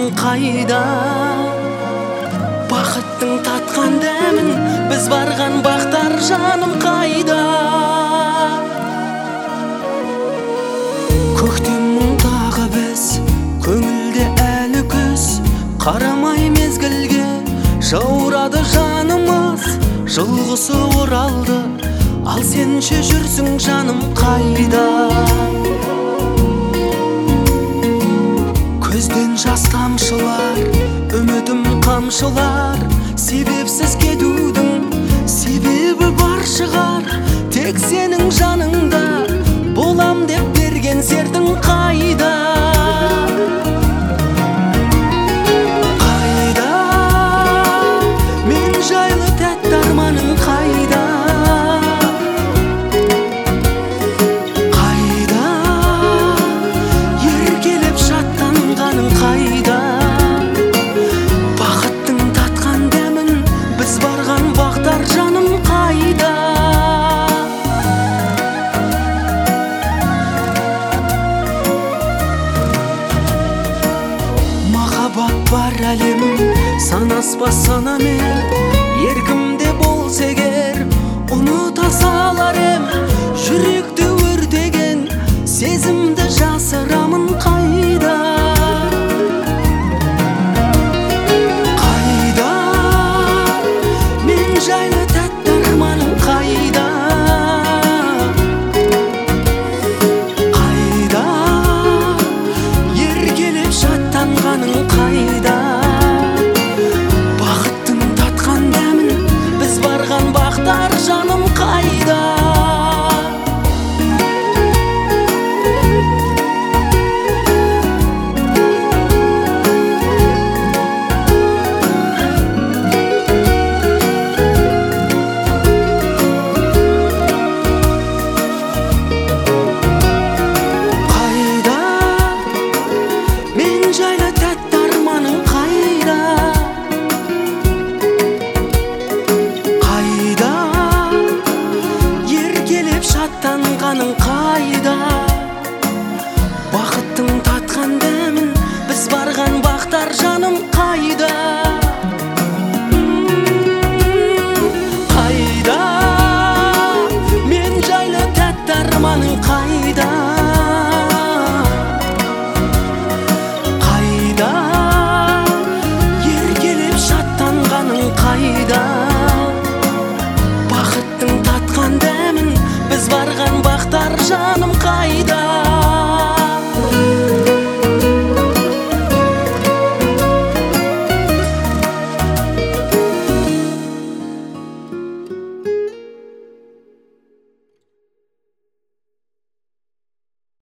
жаным қайда? Бақыттың татқан дәмін біз барған бақтар жаным қайда? Көктем мұндағы біз, көңілде әлі күз, қарамай мезгілге жаурады жанымыз. Жылғысы оралды, ал сен ше жүрсің жаным қайда? Көзден жас тамшылар, үмітім қамшылар, себепсіз кетудің себебі бар шығар. Тек сенің жаныңда болам деп берген сертің қайда? Қайда? Мен жайлы тәтті арманың қайда? Қайда? Еркелеп шаттанғаның қайда? Бақыттың татқан дәмін біз барған бақтар жаным қайда? Махаббат бар әлем, санаспас санамен, еркімде болса егер ұмыта салар ем. Жүректі өртеген сезімді жасырамын қайда? Қайда? Мен жайлы тәтті арманың қайда? Қайда? Еркелеп шаттанғаның қайда? Бақыттың татқан дәмін біз барған бақтар жаным қайда? Қайда? Мен жайлы тәтті арманың қайда? Қайда? Еркелеп шаттанғаның қайда? Бақыттың татқан дәмін біз барған бақтар жаным қайда? Қайда? Мен жайлы тәтті арманың қайда? Қайда? Еркелеп шаттанғаның қайда? Бақыттың татқан дәмін біз барған бақтар жаным қайда?